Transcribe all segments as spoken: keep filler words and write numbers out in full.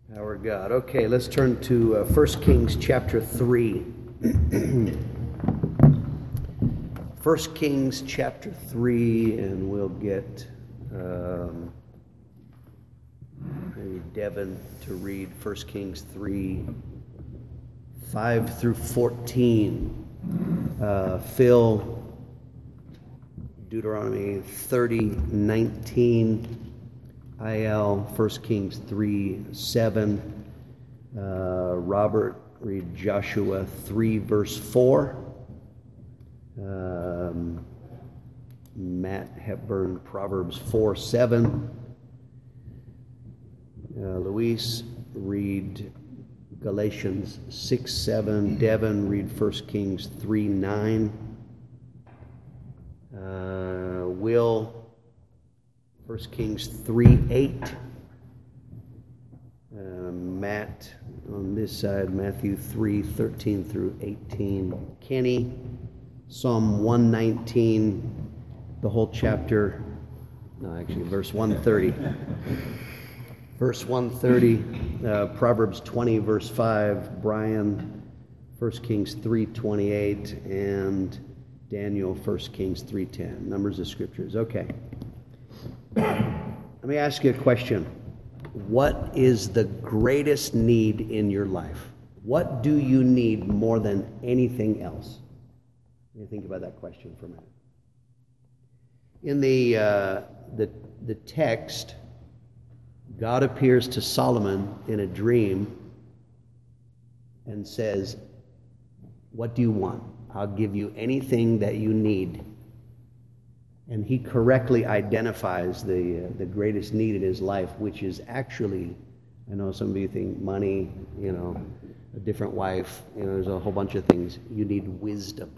Our God. Okay, let's turn to uh, First Kings chapter three. First Kings chapter three, and we'll get um, maybe Devin to read First Kings three, five through fourteen. Uh, Phil, Deuteronomy thirty, nineteen. I L, First Kings three, seven. Uh, Robert, read Joshua three, verse four. Um, Matt Hepburn, Proverbs four, seven. Uh, Luis, read Galatians six, seven. Devin, read First Kings three, nine. Uh, Will, First Kings three, eight. Uh, Matt, on this side, Matthew three, thirteen through eighteen. Kenny, Psalm one nineteen, the whole chapter. No, actually, verse one thirty. Verse one thirty, uh, Proverbs twenty, verse five. Brian, First Kings three, twenty-eight. And Daniel, First Kings three, ten. Numbers of scriptures. Okay. Let me ask you a question. What is the greatest need in your life? What do you need more than anything else? Let me think about that question for a minute. In the uh, the the text, God appears to Solomon in a dream and says, "What do you want? I'll give you anything that you need." And he correctly identifies the uh, the greatest need in his life, which is actually, I know some of you think money, you know, a different wife, you know, there's a whole bunch of things. You need wisdom.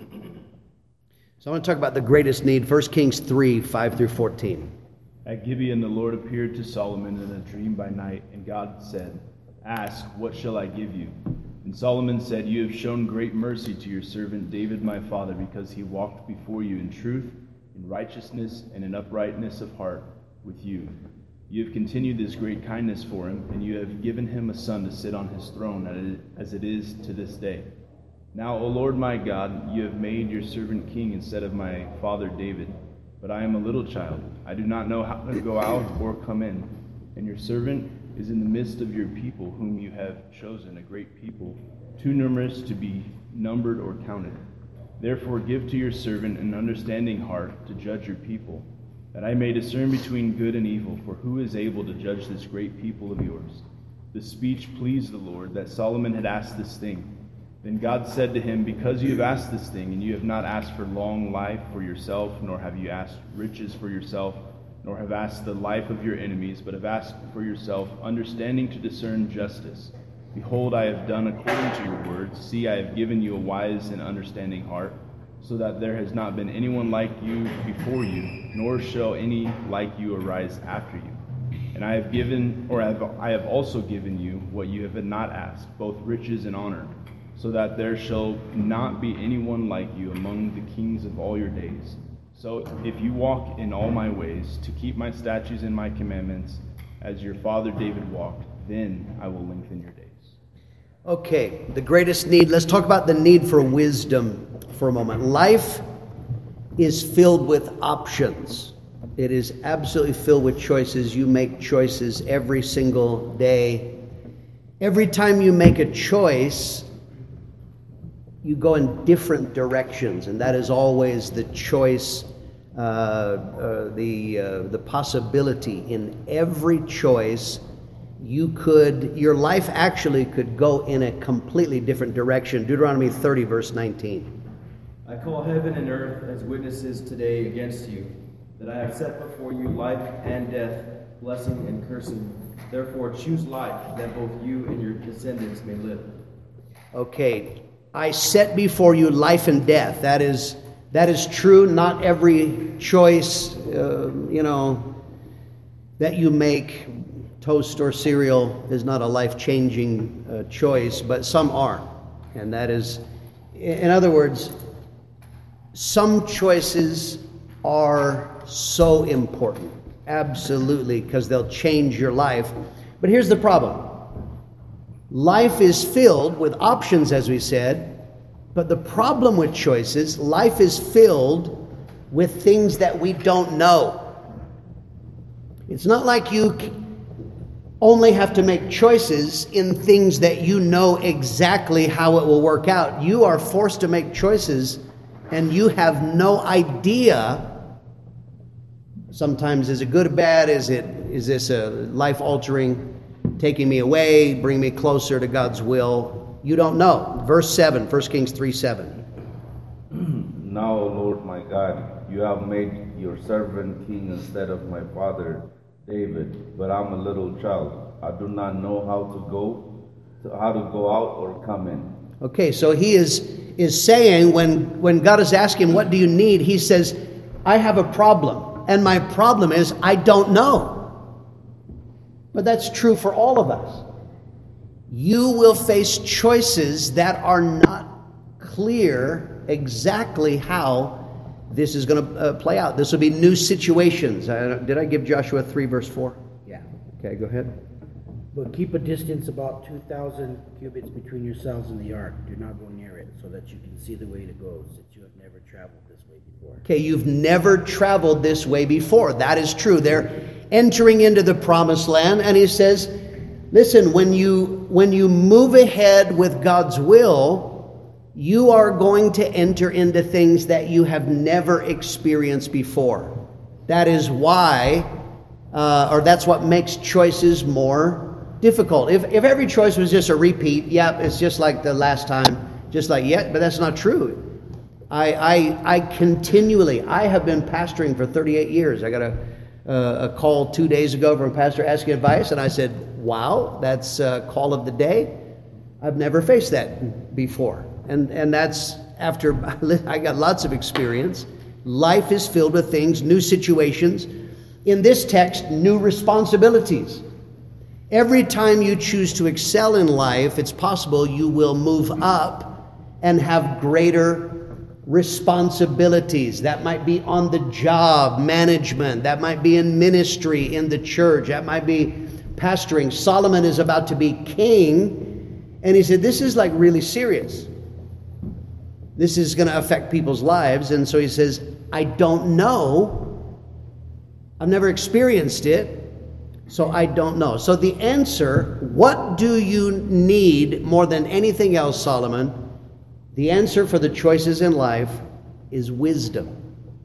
So I want to talk about the greatest need. First Kings three, five through fourteen. At Gibeon the Lord appeared to Solomon in a dream by night, and God said, "Ask, what shall I give you?" And Solomon said, "You have shown great mercy to your servant David my father, because he walked before you in truth, in righteousness, and in uprightness of heart with you. You have continued this great kindness for him, and you have given him a son to sit on his throne, as it is to this day. Now, O Lord my God, you have made your servant king instead of my father David. But I am a little child. I do not know how to go out or come in. And your servant is in the midst of your people, whom you have chosen, a great people, too numerous to be numbered or counted. Therefore give to your servant an understanding heart to judge your people, that I may discern between good and evil, for who is able to judge this great people of yours?" This speech pleased the Lord, that Solomon had asked this thing. Then God said to him, "Because you have asked this thing, and you have not asked for long life for yourself, nor have you asked riches for yourself, nor have asked the life of your enemies, but have asked for yourself understanding to discern justice. Behold, I have done according to your words. See, I have given you a wise and understanding heart, so that there has not been anyone like you before you, nor shall any like you arise after you. And I have given, or have, I have also given you what you have not asked, both riches and honor, so that there shall not be anyone like you among the kings of all your days. So if you walk in all my ways, to keep my statutes and my commandments, as your father David walked, then I will lengthen your days." Okay, the greatest need. Let's talk about the need for wisdom for a moment. Life is filled with options. It is absolutely filled with choices. You make choices every single day. Every time you make a choice, you go in different directions, and that is always the choice, uh, uh, the uh, the possibility in every choice. You could, your life actually could go in a completely different direction. Deuteronomy thirty, verse nineteen. "I call heaven and earth as witnesses today against you, that I have set before you life and death, blessing and cursing. Therefore choose life, that both you and your descendants may live." Okay, I set before you life and death. That is that is true. Not every choice, uh, you know, that you make, toast or cereal, is not a life-changing uh, choice, but some are. And that is, in other words, some choices are so important, absolutely, because they'll change your life. But here's the problem. Life is filled with options, as we said, but the problem with choices, life is filled with things that we don't know. It's not like you only have to make choices in things that you know exactly how it will work out. You are forced to make choices, and you have no idea. Sometimes, is it good or bad? Is it is this a life-altering, taking me away, bring me closer to God's will? You don't know. Verse seven, First Kings three seven. Now, O Lord my God, you have made your servant king instead of my father David, but I'm a little child. I do not know how to go, how to go out or come in. Okay, so he is is saying when when God is asking him, what do you need? He says, I have a problem. And my problem is, I don't know. But that's true for all of us. You will face choices that are not clear exactly how this is going to uh, play out. This will be new situations. Uh, did I give Joshua three, verse four? Yeah. Okay, go ahead. But keep a distance about two thousand cubits between yourselves and the ark. Do not go near it, so that you can see the way to go, since you have never traveled this way before. Okay, you've never traveled this way before. That is true. They're entering into the promised land, and he says, listen, when you when you move ahead with God's will, you are going to enter into things that you have never experienced before. That is why, uh, or that's what makes choices more difficult. If if every choice was just a repeat, yeah, it's just like the last time, just like, yeah, but that's not true. I I, I continually, I have been pastoring for thirty-eight years. I got a, uh, a call two days ago from a pastor asking advice, and I said, wow, that's a call of the day. I've never faced that before. And and that's after I got lots of experience. Life is filled with things, new situations. In this text, new responsibilities. Every time you choose to excel in life, it's possible you will move up and have greater responsibilities. That might be on the job, management. That might be in ministry, in the church. That might be pastoring. Solomon is about to be king, and he said, this is like really serious. This is going to affect people's lives. And so he says, I don't know. I've never experienced it. So I don't know. So the answer, what do you need more than anything else, Solomon? The answer for the choices in life is wisdom.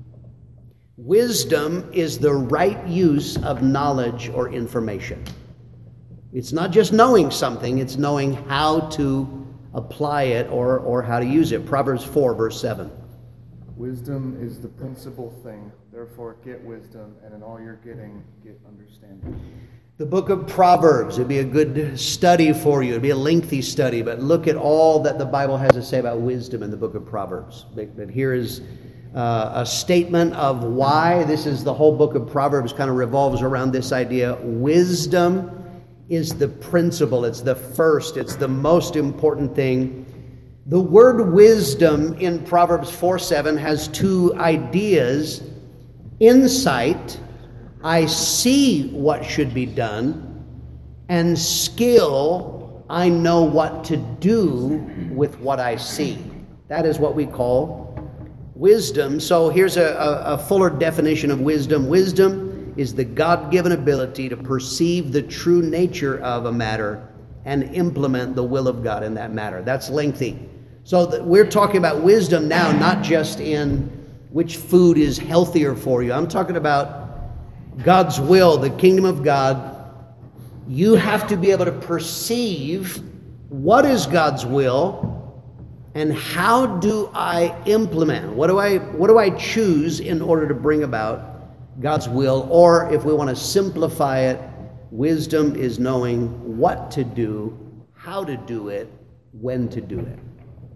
Wisdom is the right use of knowledge or information. It's not just knowing something, it's knowing how to apply it or, or how to use it. Proverbs four, verse seven. Wisdom is the principal thing. Therefore, get wisdom, and in all you're getting, get understanding. The book of Proverbs, it'd be a good study for you. It'd be a lengthy study, but look at all that the Bible has to say about wisdom in the book of Proverbs. But, but here is uh, a statement of why. This is the whole book of Proverbs kind of revolves around this idea. Wisdom is the principle. It's the first. It's the most important thing. The word wisdom in Proverbs four seven has two ideas. Insight, I see what should be done, and skill, I know what to do with what I see. That is what we call wisdom. So here's a, a, a fuller definition of wisdom. Wisdom is the God-given ability to perceive the true nature of a matter and implement the will of God in that matter. That's lengthy. So that we're talking about wisdom now, not just in which food is healthier for you. I'm talking about God's will, the kingdom of God. You have to be able to perceive what is God's will and how do I implement? What do I what do I choose in order to bring about God's will? Or if we want to simplify it, wisdom is knowing what to do, how to do it, when to do it.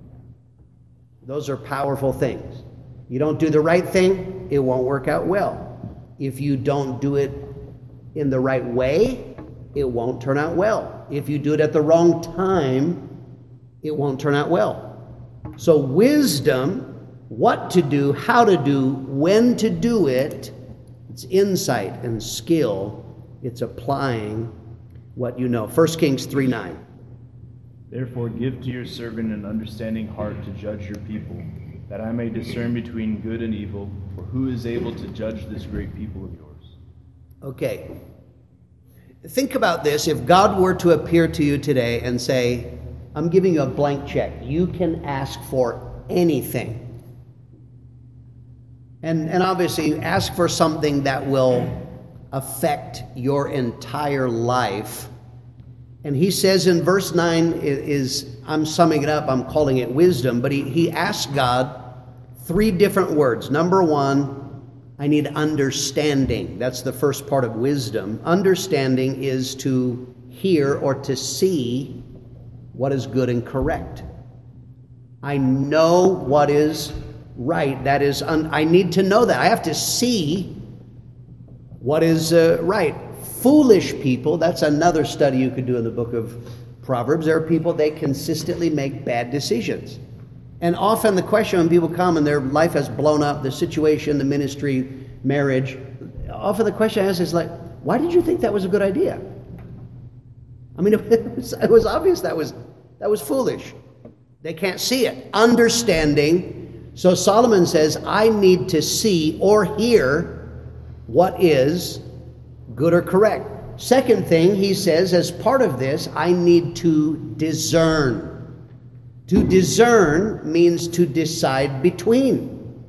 Those are powerful things. You don't do the right thing, it won't work out well. If you don't do it in the right way, it won't turn out well. If you do it at the wrong time, it won't turn out well. So wisdom, what to do, how to do, when to do it, it's insight and skill. It's applying what you know. First Kings three nine. Therefore give to your servant an understanding heart to judge your people, that I may discern between good and evil, for who is able to judge this great people of yours? Okay. Think about this. If God were to appear to you today and say, I'm giving you a blank check. You can ask for anything. And, and obviously, you ask for something that will affect your entire life. And he says in verse nine, is, I'm summing it up, I'm calling it wisdom, but he, he asks God three different words. Number one, I need understanding. That's the first part of wisdom. Understanding is to hear or to see what is good and correct. I know what is right. That is, un- I need to know that. I have to see what is uh, right. Foolish people, that's another study you could do in the book of Proverbs. There are people, they consistently make bad decisions. And often the question when people come and their life has blown up, the situation, the ministry, marriage, often the question I ask is like, why did you think that was a good idea? I mean, it was, it was obvious that was that was foolish. They can't see it. Understanding. So Solomon says, I need to see or hear what is good or correct. Second thing, he says, as part of this, I need to discern. To discern means to decide between.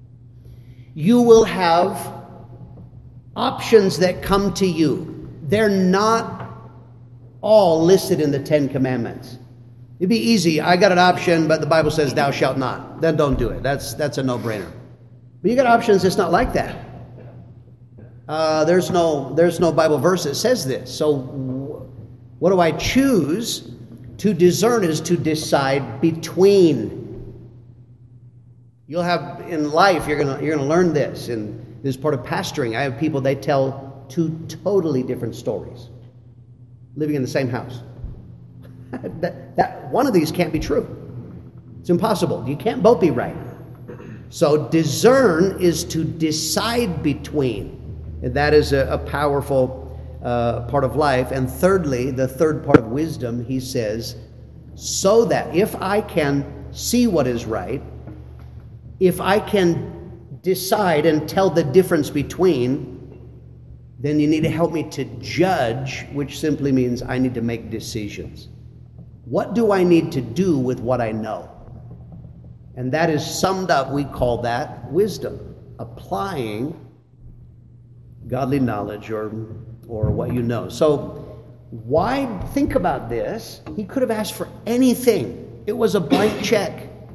You will have options that come to you. They're not all listed in the Ten Commandments. It'd be easy. I got an option, but the Bible says thou shalt not. Then don't do it. That's that's a no-brainer. But you got options that's not like that. Uh, there's no there's no Bible verse that says this. So what do I choose? To discern is to decide between. You'll have in life, you're gonna you're gonna learn this, and this is part of pastoring. I have people, they tell two totally different stories, living in the same house. that, that one of these can't be true. It's impossible. You can't both be right. So discern is to decide between, and that is a, a powerful Uh, part of life. And thirdly, the third part of wisdom, he says, so that if I can see what is right, if I can decide and tell the difference between, then you need to help me to judge, which simply means I need to make decisions. What do I need to do with what I know? And that is summed up, we call that wisdom, applying godly knowledge or or what you know. So why think about this? He could have asked for anything. It was a blank check.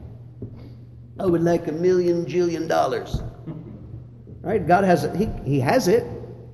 I would like a million jillion dollars. Right? God has it. He, he has it.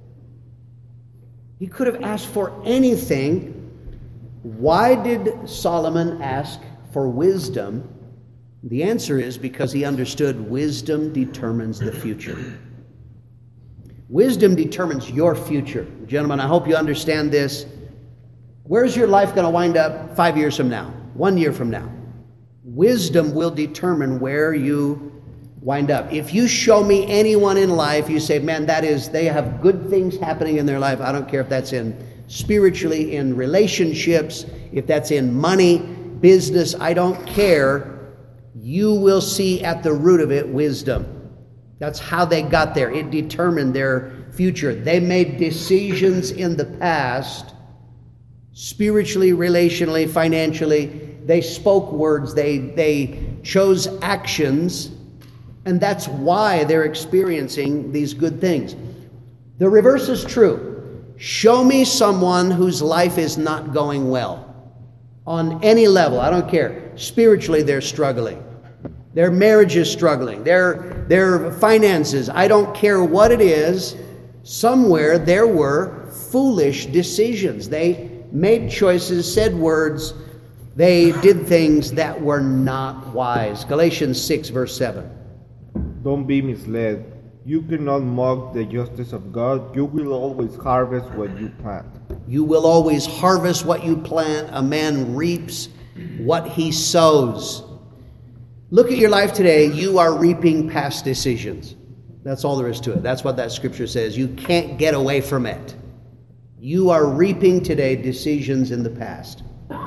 He could have asked for anything. Why did Solomon ask for wisdom? The answer is because he understood wisdom determines the future. Wisdom determines your future. Gentlemen, I hope you understand this. Where's your life going to wind up five years from now? One year from now? Wisdom will determine where you wind up. If you show me anyone in life, you say, man, that is, they have good things happening in their life. I don't care if that's in spiritually, in relationships, if that's in money, business, I don't care. You will see at the root of it wisdom. That's how they got there. It determined their future. They made decisions in the past, spiritually, relationally, financially. They spoke words. They, they chose actions. And that's why they're experiencing these good things. The reverse is true. Show me someone whose life is not going well. On any level, I don't care. Spiritually, they're struggling. Their marriage is struggling. Their, their finances, I don't care what it is. Somewhere there were foolish decisions. They made choices, said words. They did things that were not wise. Galatians six, verse seven. Don't be misled. You cannot mock the justice of God. You will always harvest what you plant. You will always harvest what you plant. A man reaps what he sows. Look at your life today. You are reaping past decisions. That's all there is to it. That's what that scripture says. You can't get away from it. You are reaping today decisions in the past.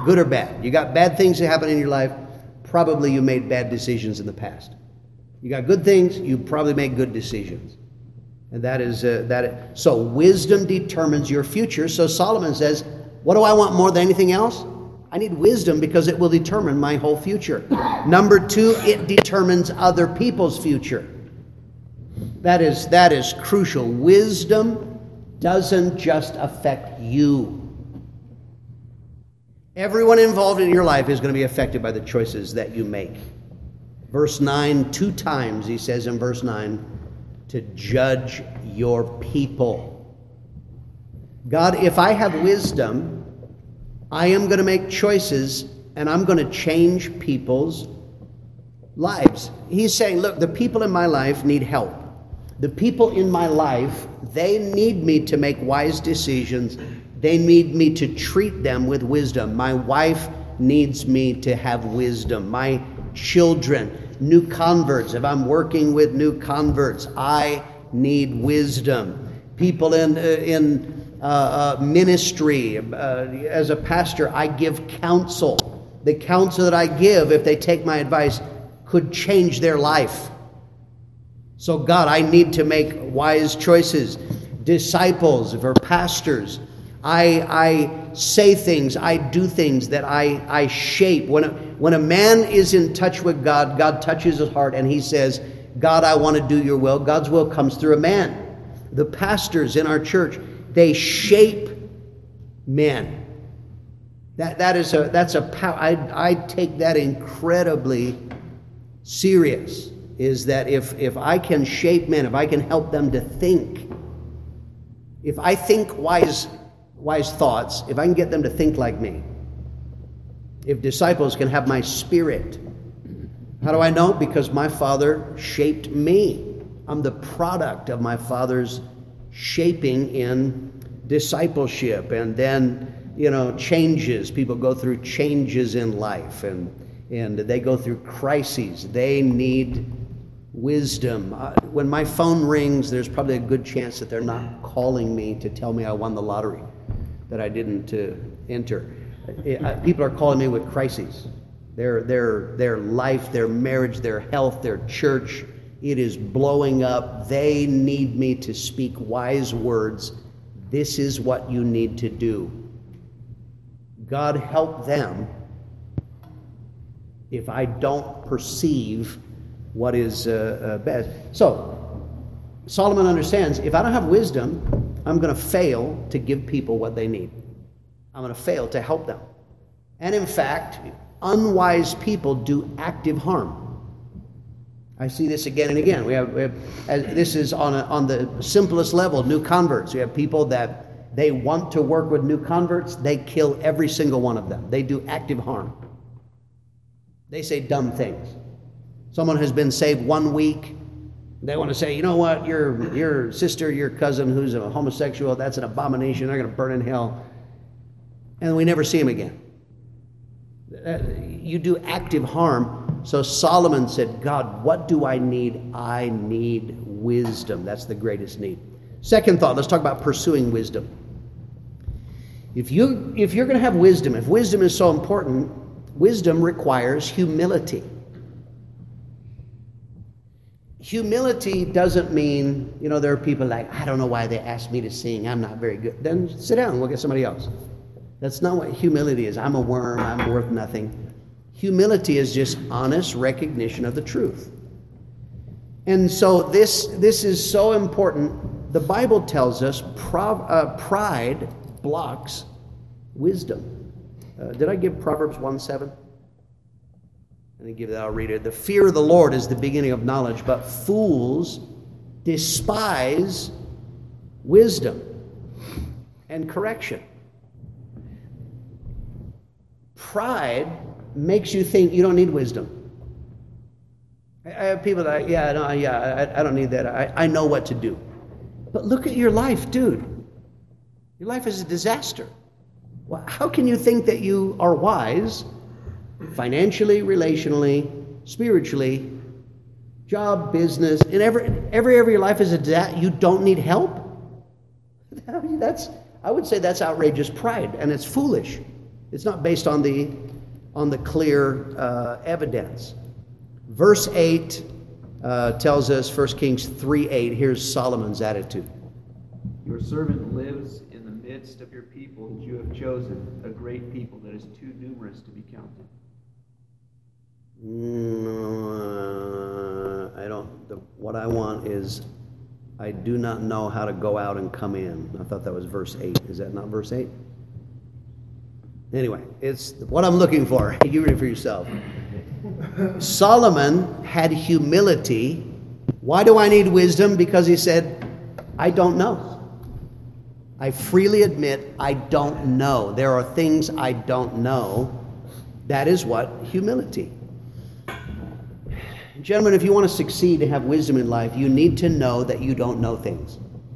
good or bad. You got bad things that happen in your life, probably you made bad decisions in the past. You got good things, you probably made good decisions. And that is, uh, that. Is, so wisdom determines your future. So Solomon says, what do I want more than anything else? I need wisdom because it will determine my whole future. Number two, it determines other people's future. That is, that is crucial. Wisdom doesn't just affect you. Everyone involved in your life is going to be affected by the choices that you make. Verse nine, two times he says in verse nine, to judge your people. God, if I have wisdom, I am going to make choices and I'm going to change people's lives. He's saying, look, the people in my life need help. The people in my life, they need me to make wise decisions. They need me to treat them with wisdom. My wife needs me to have wisdom. My children, new converts, if I'm working with new converts, I need wisdom. People in, uh, in uh, uh, ministry, uh, as a pastor, I give counsel. The counsel that I give, if they take my advice, could change their life. So God, I need to make wise choices. Disciples, for pastors, I I say things, I do things that I, I shape. When a, when a man is in touch with God, God touches his heart and he says, God, I want to do your will. God's will comes through a man. The pastors in our church, they shape men. That that is a that's a power. I I take that incredibly serious. Is that if if I can shape men, if I can help them to think, if I think wise wise thoughts, if I can get them to think like me, if disciples can have my spirit, how do I know? Because my Father shaped me. I'm the product of my Father's shaping in discipleship, and then, you know, changes. People go through changes in life, and and they go through crises. They need wisdom. Uh, when my phone rings, there's probably a good chance that they're not calling me to tell me I won the lottery, that I didn't uh, enter. Uh, people are calling me with crises. Their their their life, their marriage, their health, their church, it is blowing up. They need me to speak wise words. This is what you need to do. God help them if I don't perceive what is uh, uh, best. So, Solomon understands, if I don't have wisdom, I'm going to fail to give people what they need. I'm going to fail to help them. And in fact, unwise people do active harm. I see this again and again. We have, we have as this is on a, on the simplest level, new converts. We have people that they want to work with new converts. They kill every single one of them. They do active harm. They say dumb things. Someone has been saved one week. They want to say, you know what, your your sister, your cousin who's a homosexual, that's an abomination. They're going to burn in hell. And we never see him again. You do active harm. So Solomon said, God, what do I need? I need wisdom. That's the greatest need. Second thought, let's talk about pursuing wisdom. If you if you're going to have wisdom, if wisdom is so important, wisdom requires humility. Humility doesn't mean, you know, there are people like, I don't know why they asked me to sing. I'm not very good. Then sit down and look at somebody else. That's not what humility is. I'm a worm. I'm worth nothing. Humility is just honest recognition of the truth. And so this, this is so important. The Bible tells us prov- uh, pride blocks wisdom. Uh, did I give Proverbs one seven? Let me give that, I'll read it. The fear of the Lord is the beginning of knowledge, but fools despise wisdom and correction. Pride makes you think you don't need wisdom. I have people that, yeah, no, yeah, I, I don't need that. I, I know what to do. But look at your life, dude. Your life is a disaster. Well, how can you think that you are wise financially, relationally, spiritually, job, business, in every every area of your life is a disaster? You don't need help? I mean, that's, I would say that's outrageous pride, and it's foolish. It's not based on the on the clear uh, evidence. Verse eight uh, tells us, First Kings three eight, here's Solomon's attitude. Your servant lives in the midst of your people that you have chosen, a great people that is too numerous to be counted. Mm, I don't, the, what I want is, I do not know how to go out and come in. I thought that was verse eight. Is that not verse eight? Anyway, it's what I'm looking for. You read it for yourself. Solomon had humility. Why do I need wisdom? Because he said, I don't know. I freely admit I don't know. There are things I don't know. That is what humility. Gentlemen, if you want to succeed and have wisdom in life, you need to know that you don't know things.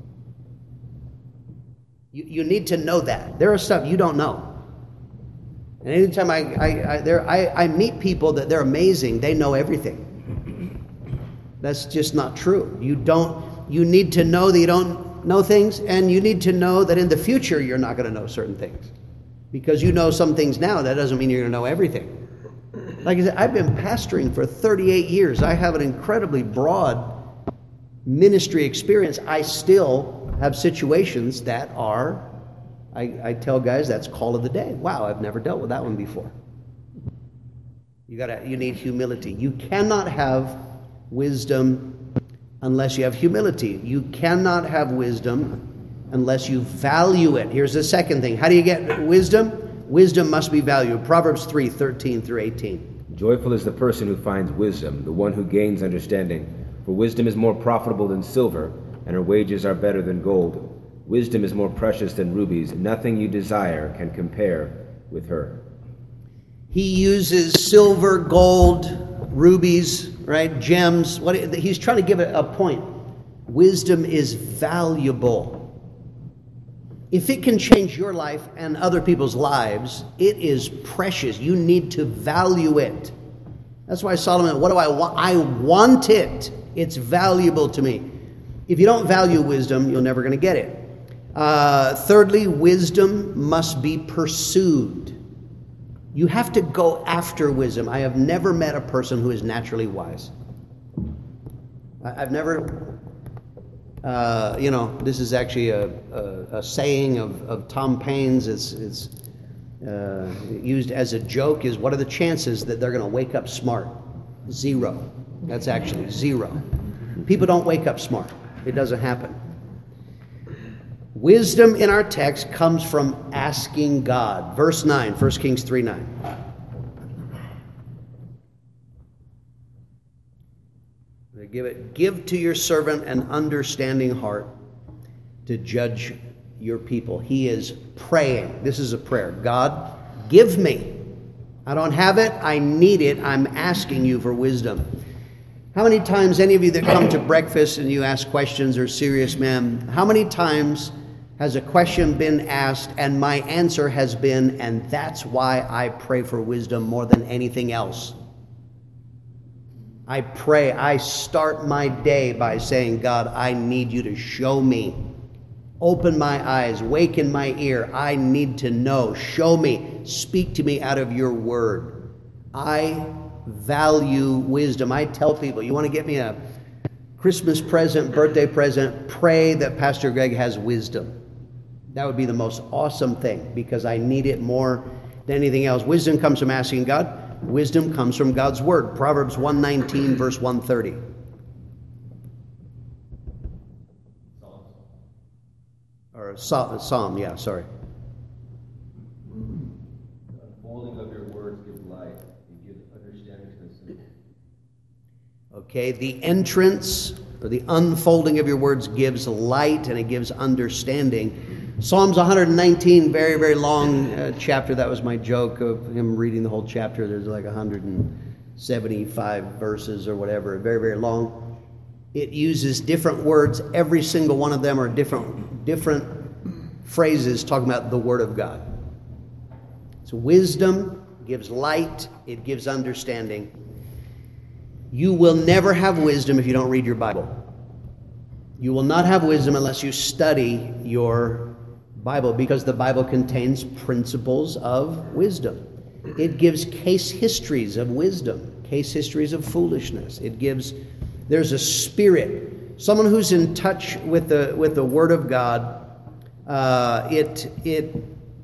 You, you need to know that. There are stuff you don't know. And anytime I, I, I, there, I, I meet people that they're amazing, they know everything. That's just not true. You don't. You need to know that you don't know things, and you need to know that in the future you're not going to know certain things. Because you know some things now, that doesn't mean you're going to know everything. Like I said, I've been pastoring for thirty-eight years. I have an incredibly broad ministry experience. I still have situations that are, I, I tell guys, that's call of the day. Wow, I've never dealt with that one before. You gotta, you need humility. You cannot have wisdom unless you have humility. You cannot have wisdom unless you value it. Here's the second thing. How do you get wisdom? Wisdom must be valued. Proverbs three thirteen through eighteen. Joyful is the person who finds wisdom, the one who gains understanding. For wisdom is more profitable than silver, and her wages are better than gold. Wisdom is more precious than rubies. Nothing you desire can compare with her. He uses silver, gold, rubies, right, gems. What he's trying to give it a point. Wisdom is valuable. If it can change your life and other people's lives, it is precious. You need to value it. That's why Solomon, what do I want? I want it. It's valuable to me. If you don't value wisdom, you're never going to get it. Uh, thirdly, wisdom must be pursued. You have to go after wisdom. I have never met a person who is naturally wise. I've never... Uh, you know, this is actually a, a, a saying of, of Tom Paine's. It's, it's uh, used as a joke. Is what are the chances that they're going to wake up smart? Zero. That's actually zero. People don't wake up smart. It doesn't happen. Wisdom in our text comes from asking God. Verse nine, First Kings three nine. Give it. Give to your servant an understanding heart to judge your people. He is praying. This is a prayer. God, give me. I don't have it. I need it. I'm asking you for wisdom. How many times, any of you that come to breakfast and you ask questions or serious men, how many times has a question been asked and my answer has been, and that's why I pray for wisdom more than anything else? I pray, I start my day by saying, God, I need you to show me. Open my eyes, waken my ear. I need to know. Show me. Speak to me out of your word. I value wisdom. I tell people, you want to get me a Christmas present, birthday present, pray that Pastor Greg has wisdom. That would be the most awesome thing because I need it more than anything else. Wisdom comes from asking God. Wisdom comes from God's word. Proverbs one nineteen, verse one thirty. Or Psalm, Psalm, yeah, sorry. The unfolding of your words gives light and gives understanding to the simple. Okay, the entrance or the unfolding of your words gives light and it gives understanding. Psalms one nineteen, very, very long uh, chapter. That was my joke of him reading the whole chapter. There's like one hundred seventy-five verses or whatever, very, very long. It uses different words. Every single one of them are different, different phrases talking about the Word of God. So wisdom gives light. It gives understanding. You will never have wisdom if you don't read your Bible. You will not have wisdom unless you study your Bible because the Bible contains principles of wisdom. It gives case histories of wisdom, case histories of foolishness. It gives, there's a spirit. Someone who's in touch with the with the Word of God, uh, it, it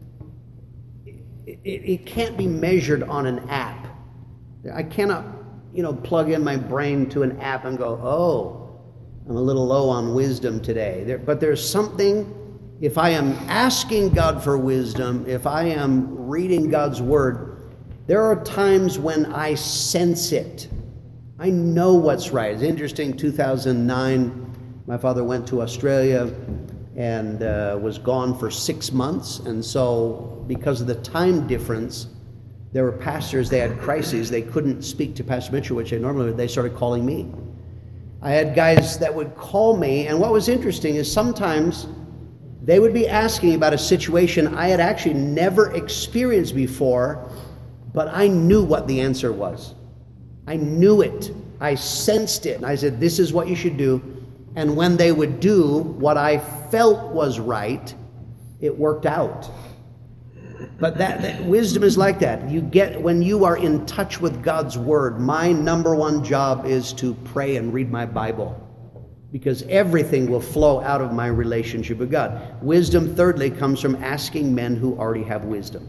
it it can't be measured on an app. I cannot, you know, plug in my brain to an app and go, oh, I'm a little low on wisdom today. There, but there's something. If I am asking God for wisdom, if I am reading God's Word, there are times when I sense it. I know what's right. It's interesting, two thousand nine, my father went to Australia and uh, was gone for six months. And so because of the time difference, there were pastors, they had crises. They couldn't speak to Pastor Mitchell, which they normally would. They started calling me. I had guys that would call me, and what was interesting is sometimes they would be asking about a situation I had actually never experienced before, but I knew what the answer was. I knew it. I sensed it. And I said, this is what you should do. And when they would do what I felt was right, it worked out. But that, that wisdom is like that. You get, when you are in touch with God's Word, my number one job is to pray and read my Bible, because everything will flow out of my relationship with God. Wisdom, thirdly, comes from asking men who already have wisdom.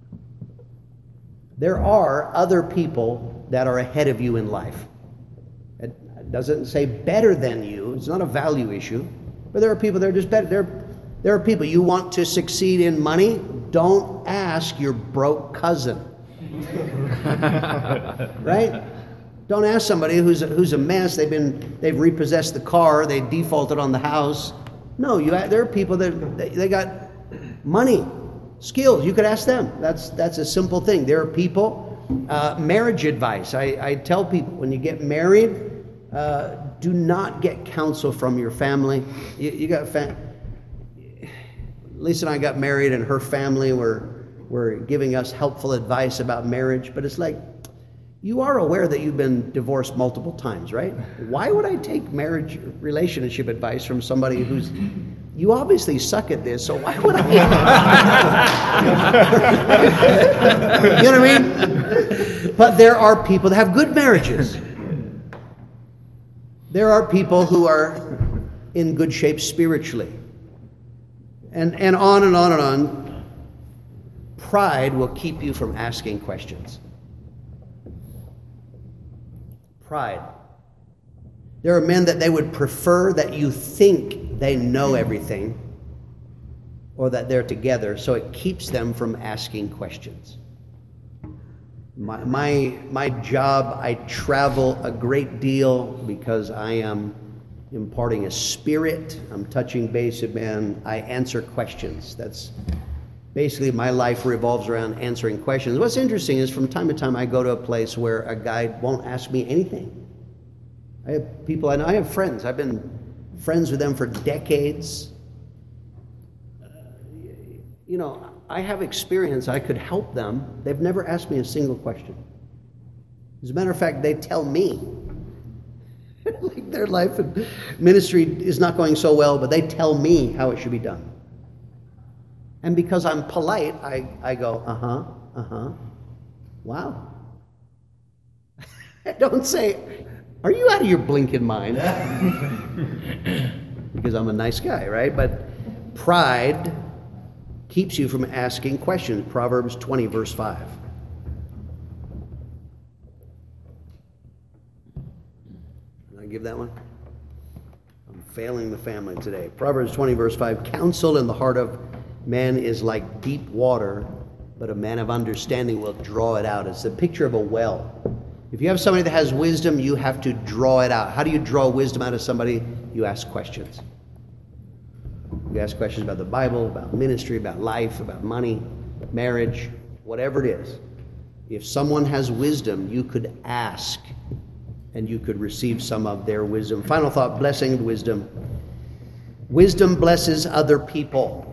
There are other people that are ahead of you in life. It doesn't say better than you. It's not a value issue. But there are people that are just better. There, there are people, you want to succeed in money, don't ask your broke cousin. Right? Don't ask somebody who's a, who's a mess. They've been they've repossessed the car. They defaulted on the house. No, you. There are people that they, they got money, skills. You could ask them. That's that's a simple thing. There are people. Uh, marriage advice. I, I tell people when you get married, uh, do not get counsel from your family. You, you got fam- Lisa and I got married, and her family were were giving us helpful advice about marriage. But it's like, you are aware that you've been divorced multiple times, right? Why would I take marriage relationship advice from somebody who's, you obviously suck at this, so why would I? You know what I mean? But there are people that have good marriages. There are people who are in good shape spiritually. And, and on and on and on. Pride will keep you from asking questions. Pride. There are men that they would prefer that you think they know everything or that they're together, so it keeps them from asking questions. My, my, my job, I travel a great deal because I am imparting a spirit. I'm touching base with men. I answer questions. That's basically my life revolves around answering questions. What's interesting is from time to time I go to a place where a guy won't ask me anything. I have people, and I have friends. I've been friends with them for decades. Uh, you know, I have experience. I could help them. They've never asked me a single question. As a matter of fact, they tell me. Like their life and ministry is not going so well, but they tell me how it should be done. And because I'm polite, I, I go, uh-huh, uh-huh, wow. I don't say, are you out of your blinking mind? Because I'm a nice guy, right? But pride keeps you from asking questions. Proverbs twenty, verse five. Can I give that one? I'm failing the family today. Proverbs twenty, verse five. Counsel in the heart of man is like deep water, but a man of understanding will draw it out. It's a picture of a well. If you have somebody that has wisdom, you have to draw it out. How do you draw wisdom out of somebody? You ask questions. You ask questions about the Bible, about ministry, about life, about money, marriage, whatever it is. If someone has wisdom, you could ask, and you could receive some of their wisdom. Final thought, blessing and wisdom. Wisdom blesses other people.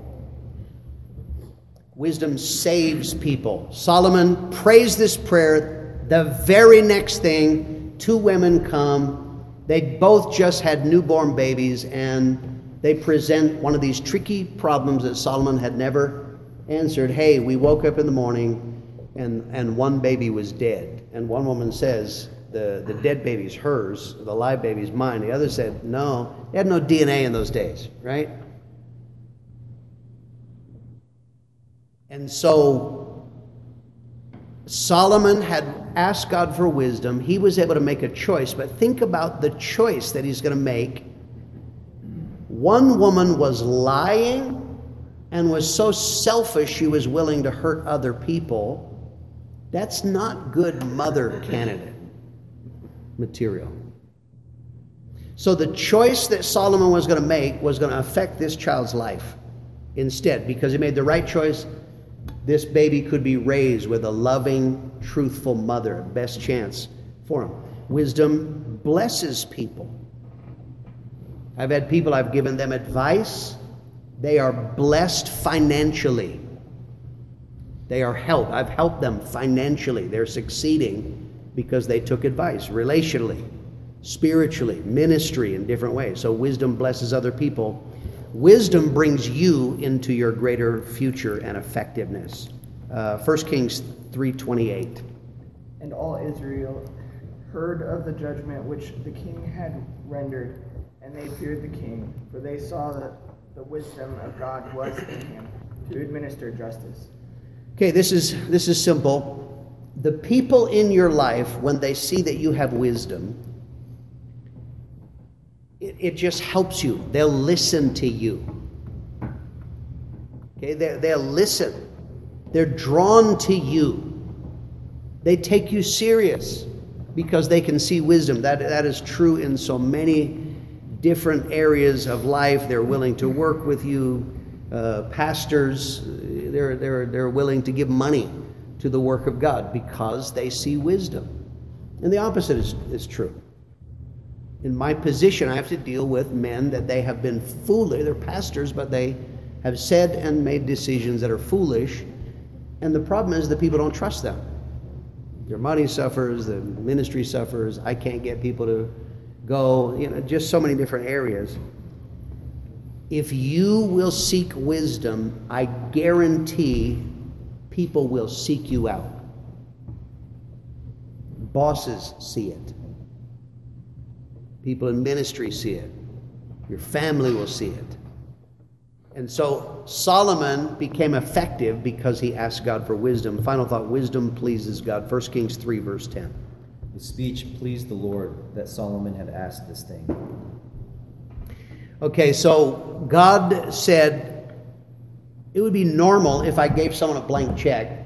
Wisdom saves people. Solomon prays this prayer. The very next thing, two women come. They both just had newborn babies, and they present one of these tricky problems that Solomon had never answered. Hey, we woke up in the morning and, and one baby was dead. And one woman says, the, the dead baby's hers, the live baby's mine. The other said, no, they had no D N A in those days, right? And so Solomon had asked God for wisdom. He was able to make a choice, but think about the choice that he's going to make. One woman was lying and was so selfish she was willing to hurt other people. That's not good mother candidate material. So the choice that Solomon was going to make was going to affect this child's life instead, because he made the right choice. This baby could be raised with a loving, truthful mother, best chance for him. Wisdom blesses people. I've had people, I've given them advice. They are blessed financially. They are helped. I've helped them financially. They're succeeding because they took advice relationally, spiritually, ministry in different ways. So wisdom blesses other people. Wisdom brings you into your greater future and effectiveness. Uh, First Kings three twenty-eight. And all Israel heard of the judgment which the king had rendered, and they feared the king, for they saw that the wisdom of God was in him to administer justice. Okay, this is this is simple. The people in your life, when they see that you have wisdom, it, it just helps you. They'll listen to you. Okay, they, they'll listen. They're drawn to you. They take you serious because they can see wisdom. That that is true in so many different areas of life. They're willing to work with you. Uh, pastors, they're they're they're willing to give money to the work of God because they see wisdom. And the opposite is, is true. In my position, I have to deal with men that they have been foolish. They're pastors, but they have said and made decisions that are foolish. And the problem is that people don't trust them. Their money suffers, the ministry suffers. I can't get people to go, you know, just so many different areas. If you will seek wisdom, I guarantee people will seek you out. Bosses see it. People in ministry see it. Your family will see it. And so Solomon became effective because he asked God for wisdom. Final thought, wisdom pleases God. First Kings three, verse ten. The speech pleased the Lord that Solomon had asked this thing. Okay, so God said, it would be normal if I gave someone a blank check.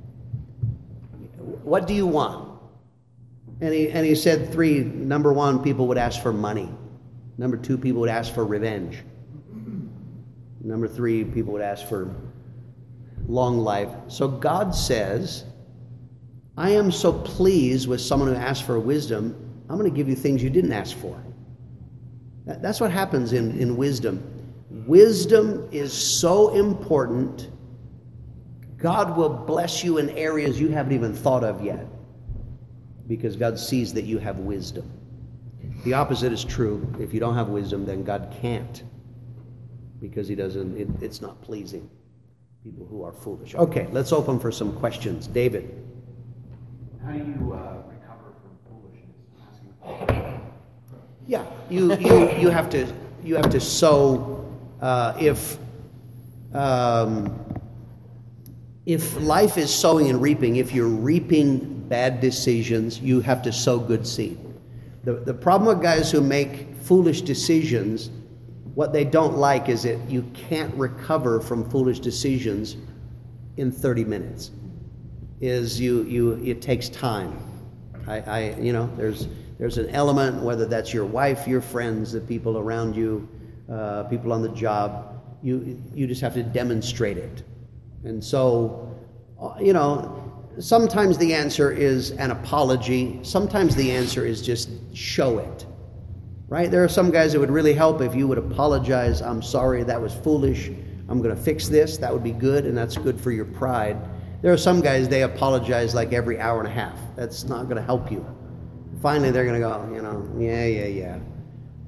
What do you want? And he, and he said three. Number one, people would ask for money. Number two, people would ask for revenge. Number three, people would ask for long life. So God says, I am so pleased with someone who asks for wisdom, I'm going to give you things you didn't ask for. That, that's what happens in, in wisdom. Wisdom is so important. God will bless you in areas you haven't even thought of yet because God sees that you have wisdom. The opposite is true. If you don't have wisdom, then God can't because he doesn't, it, it's not pleasing. People who are foolish. Okay, let's open for some questions. David. How do you uh, recover from foolishness? Yeah, you, you, you have to you have to sow. Uh, if um, if life is sowing and reaping, if you're reaping bad decisions, you have to sow good seed. The the problem with guys who make foolish decisions, what they don't like is that you can't recover from foolish decisions in thirty minutes. Is you you it takes time. I, I you know there's there's an element, whether that's your wife, your friends, the people around you, uh, people on the job, you you just have to demonstrate it. And so, you know, sometimes the answer is an apology. Sometimes the answer is just show it. Right? There are some guys that would really help if you would apologize. I'm sorry, that was foolish. I'm going to fix this. That would be good, and that's good for your pride. There are some guys, they apologize like every hour and a half. That's not going to help you. Finally, they're going to go, you know, yeah, yeah, yeah.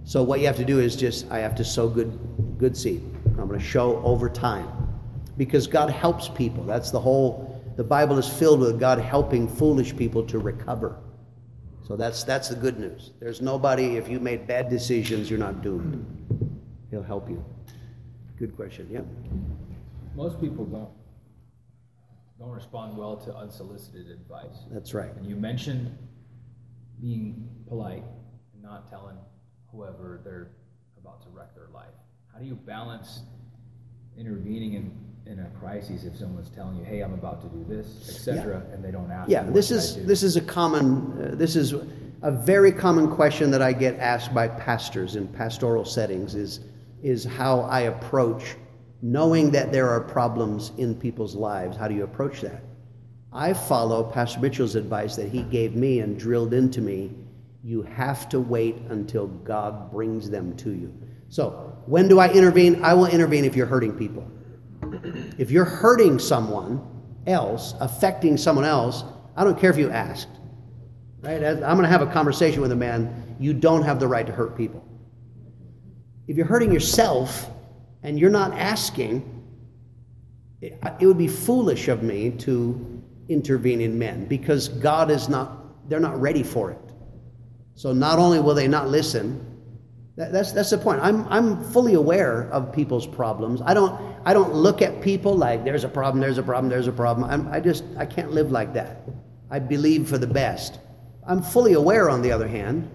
So what you have to do is just, I have to sow good, good seed. I'm going to show over time. Because God helps people. That's the whole, the Bible is filled with God helping foolish people to recover. So that's that's the good news. There's nobody, if you made bad decisions, you're not doomed. He'll help you. Good question, yeah. Most people don't don't respond well to unsolicited advice. That's right. And you mentioned being polite and not telling whoever they're about to wreck their life. How do you balance intervening in, in a crisis if someone's telling you, hey, I'm about to do this, et cetera, yeah. and they don't ask yeah, you this what is I do? this is a common uh, this is a very common question that I get asked by pastors in pastoral settings is is how I approach knowing that there are problems in people's lives. How do you approach that? I follow Pastor Mitchell's advice that he gave me and drilled into me. You have to wait until God brings them to you. So, when do I intervene? I will intervene if you're hurting people. If you're hurting someone else, affecting someone else, I don't care if you asked. Right? I'm going to have a conversation with a man. You don't have the right to hurt people. If you're hurting yourself and you're not asking, it, it would be foolish of me to intervene in men because God is not, they're not ready for it. So not only will they not listen, that, that's that's the point. I'm I'm fully aware of people's problems. I don't I don't look at people like there's a problem, there's a problem, there's a problem. I'm, I just I can't live like that. I believe for the best. I'm fully aware, on the other hand,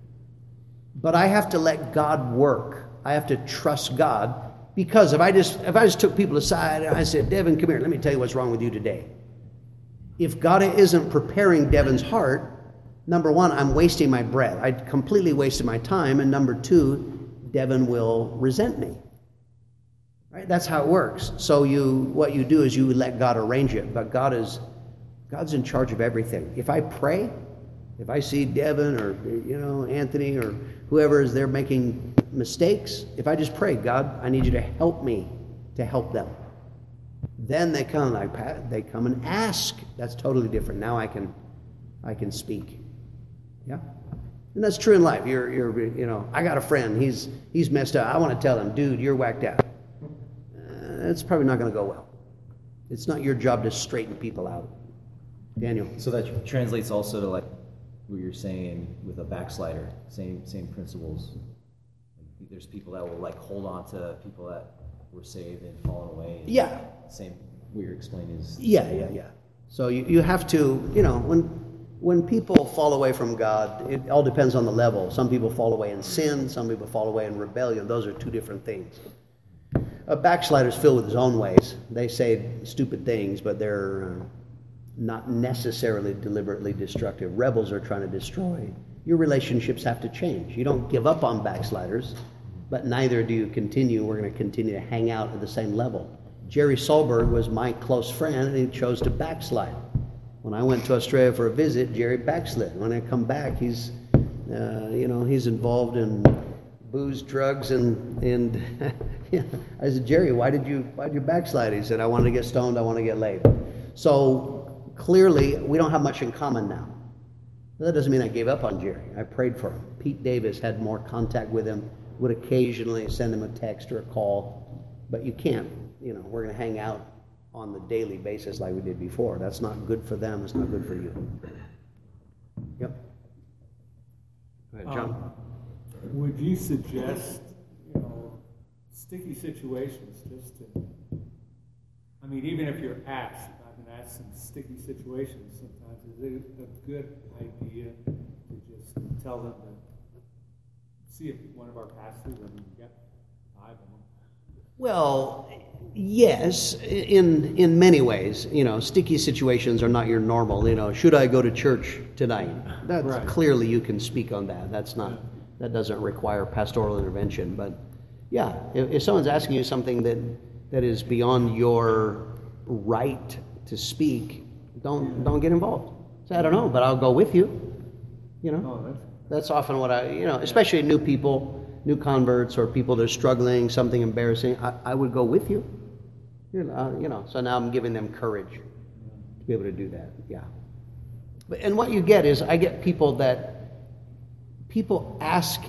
but I have to let God work. I have to trust God, because if I just if I just took people aside and I said, Devin, come here, let me tell you what's wrong with you today. If God isn't preparing Devin's heart, number one, I'm wasting my breath. I completely wasted my time. And number two, Devin will resent me. Right? That's how it works. So you, what you do is you let God arrange it. But God is, God's in charge of everything. If I pray, if I see Devin or you know Anthony or whoever is there making mistakes, if I just pray, God, I need you to help me to help them. Then they come, like they come and ask. That's totally different. Now I can, I can speak. Yeah, and that's true in life. You're, you're, you know, I got a friend. He's, he's messed up. I want to tell him, dude, you're whacked out. Uh, it's probably not going to go well. It's not your job to straighten people out. Daniel. So that translates also to like what you're saying with a backslider. Same, same principles. There's people that will like hold on to people that were saved and fallen away. And yeah. Same. What you're explaining is. Yeah, yeah, yeah. So you, you have to, you know, when. When people fall away from God, it all depends on the level. Some people fall away in sin, some people fall away in rebellion. Those are two different things. A backslider is filled with his own ways. They say stupid things, but they're uh, not necessarily deliberately destructive. Rebels are trying to destroy. Your relationships have to change. You don't give up on backsliders, but neither do you continue. We're going to continue to hang out at the same level. Jerry Solberg was my close friend, and he chose to backslide. When I went to Australia for a visit, Jerry backslid. When I come back, he's, uh, you know, he's involved in booze, drugs, and and yeah. I said, Jerry, why did you why did you backslide? He said, I wanted to get stoned, I want to get laid. So clearly, we don't have much in common now. But that doesn't mean I gave up on Jerry. I prayed for him. Pete Davis had more contact with him. Would occasionally send him a text or a call, but you can't. You know, we're going to hang out on the daily basis like we did before. That's not good for them. It's not good for you. Yep. Go ahead, John. Um, would you suggest, you know, sticky situations just to, I mean, even if you're asked, I've been asked in sticky situations sometimes, is it a good idea to just tell them to see if one of our pastors, I mean, we got five of them. Well, yes, in in many ways. You know, sticky situations are not your normal, you know, should I go to church tonight? That's right. Clearly you can speak on that. That's not, yeah. That doesn't require pastoral intervention. But yeah, if, if someone's asking you something that, that is beyond your right to speak, don't don't get involved. Say, I don't know, but I'll go with you. You know, oh, that's, that's often what I, you know, especially new people, new converts or people that are struggling, something embarrassing, I, I would go with you. You know, uh, you know, so now I'm giving them courage to be able to do that. Yeah. But, and what you get is I get people that, people ask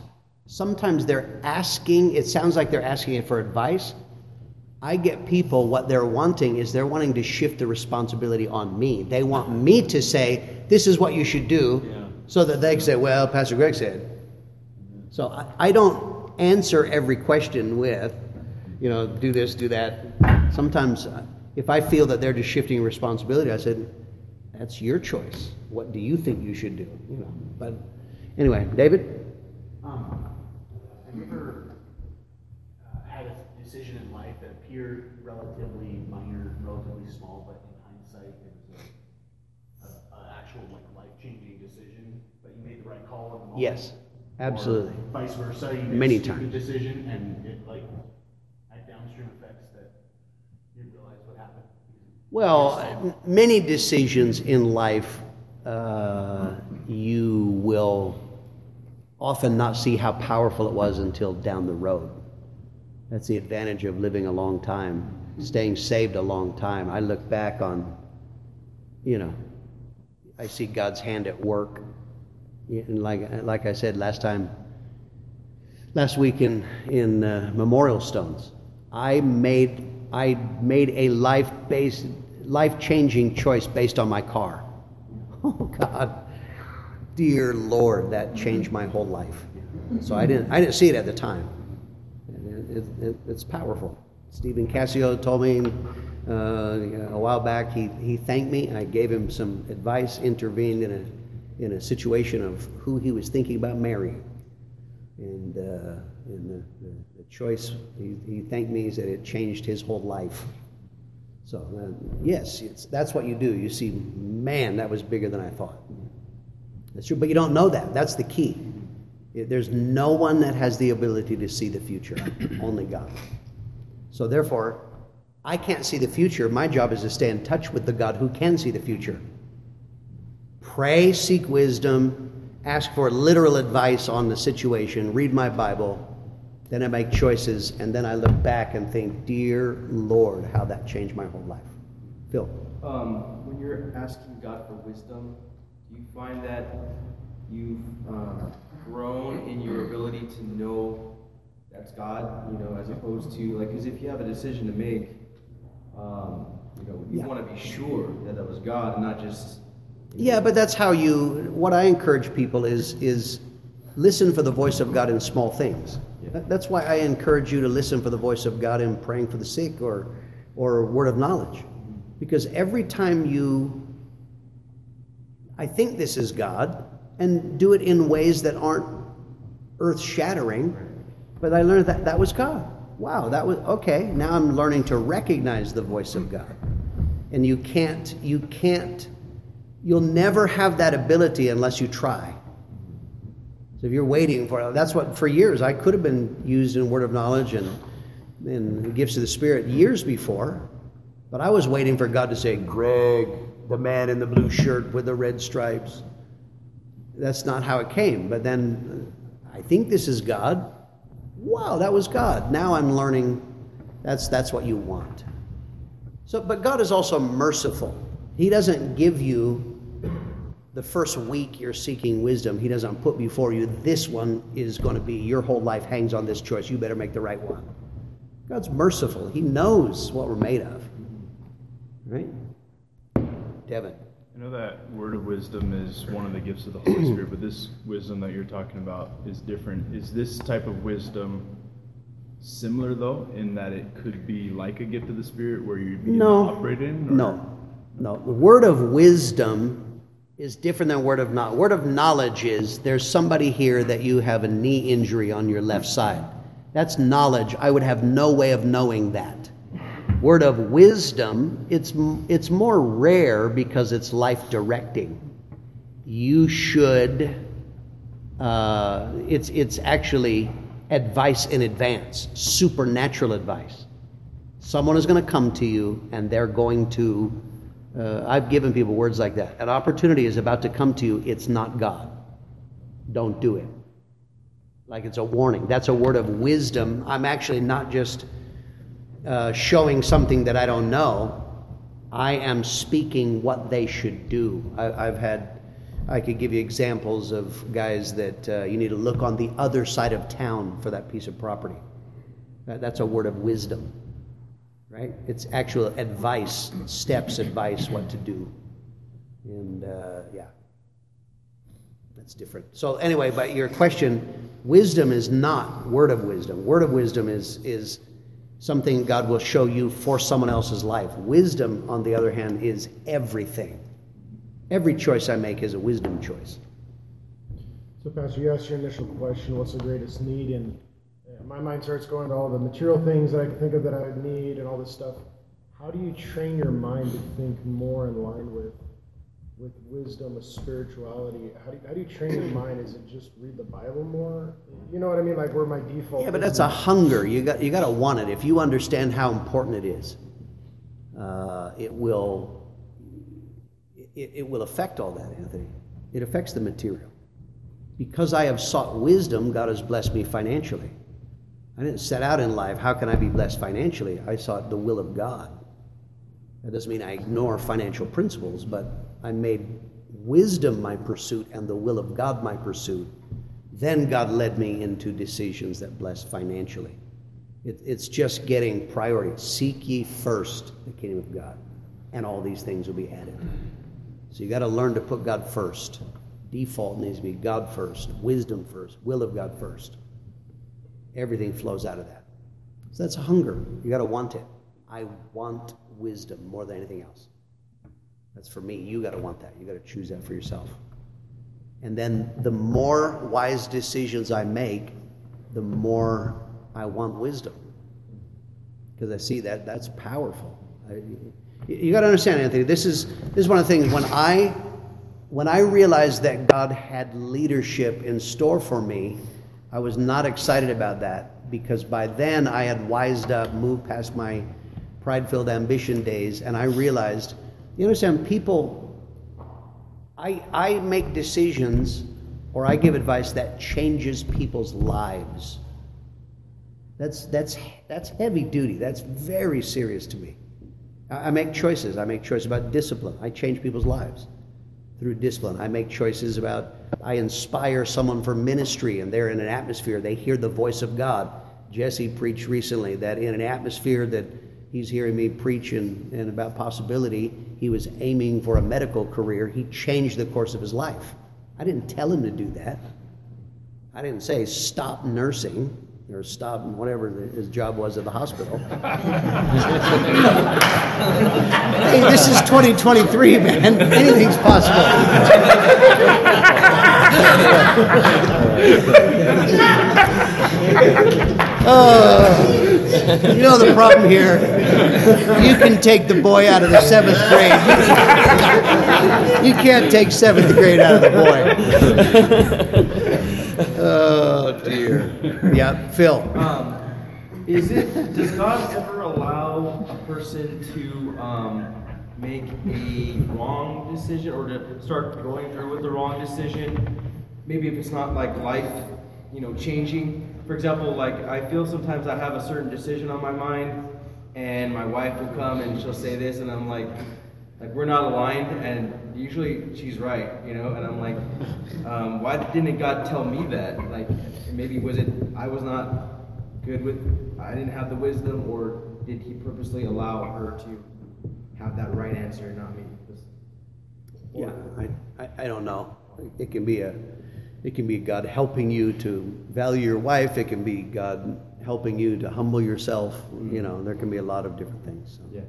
Sometimes they're asking, it sounds like they're asking it for advice. I get people, what they're wanting is they're wanting to shift the responsibility on me. They want me to say, this is what you should do, yeah. so that they can say, well, Pastor Greg said. So I, I don't answer every question with, you know, do this, do that. Sometimes if I feel that they're just shifting responsibility, I said, that's your choice. What do you think you should do? You know. But anyway, David? Um, have you ever uh, had a decision in life that appeared relatively minor, relatively small, but in hindsight it was a, a, a actual like life-changing decision, but you made the right call at the moment? Yes, absolutely. Or vice versa, you made Many a stupid times. decision and it like had downstream effects that you didn't realize what happened. Well, many decisions in life uh, you will often not see how powerful it was until down the road. That's the advantage of living a long time, staying saved a long time. I look back on, you know, I see God's hand at work. And like like I said last time, last week in in uh, Memorial Stones, I made I made a life-based, life-changing choice based on my car. Oh God. Dear Lord, that changed my whole life. So I didn't, I didn't see it at the time. It, it, it, it's powerful. Stephen Cassio told me uh, a while back. He he thanked me. I gave him some advice. Intervened in a in a situation of who he was thinking about marrying, and uh, in the, the, the choice, he, he thanked me. He said it changed his whole life. So uh, yes, it's, that's what you do. You see, man, that was bigger than I thought. That's true, but you don't know that. That's the key. There's no one that has the ability to see the future, only God. So therefore, I can't see the future. My job is to stay in touch with the God who can see the future. Pray, seek wisdom, ask for literal advice on the situation, read my Bible, then I make choices, and then I look back and think, dear Lord, how that changed my whole life. Phil? Um, when you're asking God for wisdom, do you find that you've uh, grown in your ability to know that's God, you know, as opposed to, like, because if you have a decision to make, um, you know, you Yeah. want to be sure that that was God and not just... Yeah, but that's how you, what I encourage people is, is listen for the voice of God in small things. Yeah. That's why I encourage you to listen for the voice of God in praying for the sick or, or word of knowledge. Because every time you, I think this is God, and do it in ways that aren't earth-shattering, but I learned that that was God. Wow, that was, okay, now I'm learning to recognize the voice of God. And you can't, you can't, you'll never have that ability unless you try. So if you're waiting for, that's what, for years, I could have been used in word of knowledge and, and gifts of the Spirit years before, but I was waiting for God to say, Greg, the man in the blue shirt with the red stripes. That's not how it came. But then, I think this is God. Wow, that was God. Now I'm learning that's that's what you want. So, but God is also merciful. He doesn't give you the first week you're seeking wisdom. He doesn't put before you, this one is going to be, your whole life hangs on this choice. You better make the right one. God's merciful. He knows what we're made of. Right? Devin. I know that word of wisdom is one of the gifts of the Holy Spirit, but this wisdom that you're talking about is different. Is this type of wisdom similar, though, in that it could be like a gift of the Spirit where you begin no, to operate in? Or? No, no. The word of wisdom is different than word of knowledge. Word of knowledge is there's somebody here that you have a knee injury on your left side. That's knowledge. I would have no way of knowing that. Word of wisdom, it's it's more rare because it's life directing. You should, uh, it's it's actually advice in advance, supernatural advice. Someone is going to come to you and they're going to, uh, I've given people words like that. An opportunity is about to come to you, it's not God. Don't do it. Like it's a warning. That's a word of wisdom. I'm actually not just Uh, showing something that I don't know. I am speaking what they should do. I, I've had I could give you examples of guys that uh, you need to look on the other side of town for that piece of property. That, that's a word of wisdom, right? It's actual advice, steps, advice, what to do. And uh, yeah, that's different. So anyway, but your question, wisdom is not word of wisdom. Word of wisdom is is something God will show you for someone else's life. Wisdom, on the other hand, is everything. Every choice I make is a wisdom choice. So, Pastor, you asked your initial question, what's the greatest need? And uh, my mind starts going to all the material things that I can think of that I would need and all this stuff. How do you train your mind to think more in line with with wisdom, with spirituality? How do, you, how do you train your mind? Is it just read the Bible more? You know what I mean? Like where my default Yeah, but is that's a hunger. You got you got to want it. If you understand how important it is, uh, it will it, it will affect all that, Anthony. It affects the material. Because I have sought wisdom, God has blessed me financially. I didn't set out in life, how can I be blessed financially? I sought the will of God. That doesn't mean I ignore financial principles, but I made wisdom my pursuit and the will of God my pursuit. Then God led me into decisions that blessed financially. It, it's just getting priority. Seek ye first the kingdom of God, and all these things will be added. So you got to learn to put God first. Default needs to be God first, wisdom first, will of God first. Everything flows out of that. So that's a hunger. You got to want it. I want wisdom more than anything else. That's for me. You got to want that. You got to choose that for yourself. And then the more wise decisions I make, the more I want wisdom. Because I see that that's powerful. I, you got to understand, Anthony, this is this is one of the things when I when I realized that God had leadership in store for me, I was not excited about that, because by then I had wised up, moved past my pride-filled ambition days, and I realized, you understand, people, I I make decisions or I give advice that changes people's lives. That's that's that's heavy duty. That's very serious to me. I, I make choices. I make choices about discipline. I change people's lives through discipline. I make choices about, I inspire someone for ministry, and they're in an atmosphere, they hear the voice of God. Jesse preached recently that in an atmosphere that he's hearing me preach and, and about possibility, he was aiming for a medical career. He changed the course of his life. I didn't tell him to do that. I didn't say stop nursing or stop whatever his job was at the hospital. Hey, this is twenty twenty-three, man. Anything's possible. uh, you know the problem here? You can take the boy out of the seventh grade. You can't take seventh grade out of the boy. Oh, dear. Yeah, Phil. Um, is it, does God ever allow a person to um, make a wrong decision, or to start going through with the wrong decision? Maybe if it's not like life, you know, changing. For example, like I feel sometimes I have a certain decision on my mind, and my wife will come and she'll say this, and I'm like, like we're not aligned, and usually she's right, you know, and I'm like, um, why didn't God tell me that? Like, maybe was it I was not good with, I didn't have the wisdom, or did he purposely allow her to have that right answer, not me? Yeah, I, I, I don't know. It can be a, it can be God helping you to value your wife. It can be God helping you to humble yourself. You know, there can be a lot of different things. So. Yeah.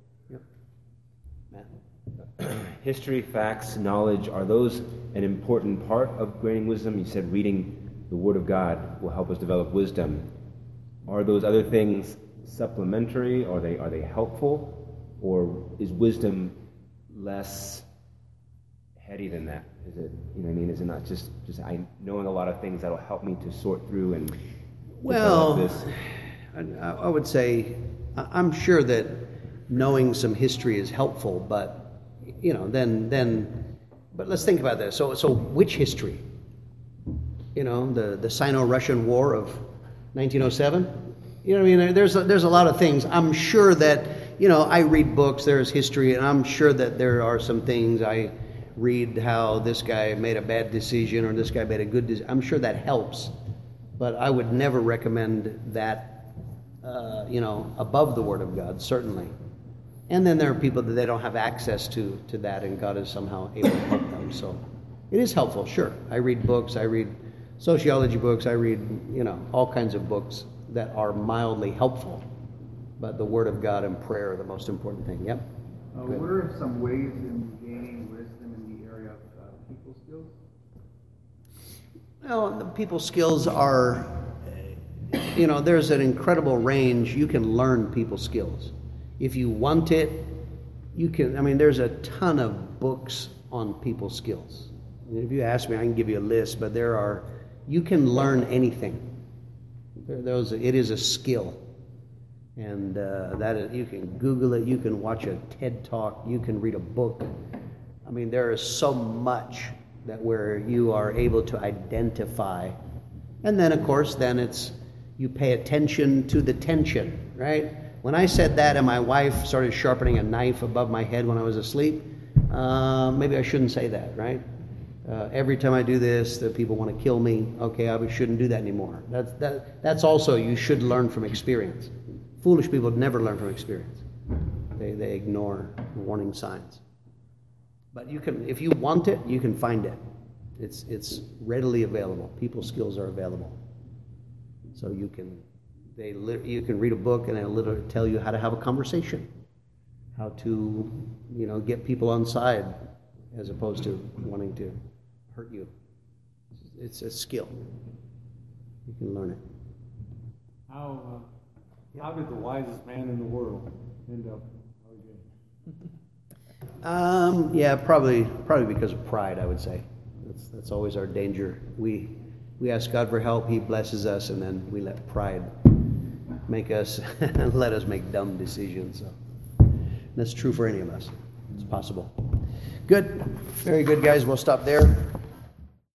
History, facts, knowledge, are those an important part of gaining wisdom? You said reading the Word of God will help us develop wisdom. Are those other things supplementary? Are they are they helpful? Or is wisdom less heady than that? Is it, you know what I mean? Is it not just, just I knowing a lot of things that'll help me to sort through and well, this? I, I would say I'm sure that knowing some history is helpful, but you know, then, then, but let's think about this. So, so which history? You know, the, the Sino-Russian War of nineteen oh seven? You know what I mean? There's a, there's a lot of things. I'm sure that, you know, I read books, there's history, and I'm sure that there are some things I read how this guy made a bad decision or this guy made a good decision. I'm sure that helps, but I would never recommend that, uh, you know, above the Word of God, certainly. And then there are people that they don't have access to, to that, and God is somehow able to help them. So it is helpful, sure. I read books, I read sociology books, I read, you know, all kinds of books that are mildly helpful. But the Word of God and prayer are the most important thing. Yep. Uh, what are some ways in gaining wisdom in the area of uh, people skills? Well, the people skills are, you know, there's an incredible range. You can learn people skills. If you want it, you can, I mean, there's a ton of books on people skills. If you ask me, I can give you a list, but there are, you can learn anything. There, those, it is a skill. And uh, that is, you can Google it, you can watch a TED Talk, you can read a book. I mean, there is so much that where you are able to identify. And then, of course, then it's, you pay attention to the tension, right? When I said that and my wife started sharpening a knife above my head when I was asleep, uh, maybe I shouldn't say that, right? Uh, every time I do this, the people want to kill me. Okay, I shouldn't do that anymore. That's, that, that's also, you should learn from experience. Foolish people never learn from experience. They, they ignore warning signs. But you can, if you want it, you can find it. It's, it's readily available. People skills are available. So you can, they, you can read a book and it'll literally tell you how to have a conversation, how to, you know, get people on side as opposed to wanting to hurt you. It's a skill. You can learn it. How, uh, how did the wisest man in the world end up how he did? Um, yeah, probably, probably because of pride, I would say. That's, that's always our danger. We, we ask God for help, He blesses us, and then we let pride make us, let us make dumb decisions. So that's true for any of us. It's possible. Good. Very good, guys. We'll stop there.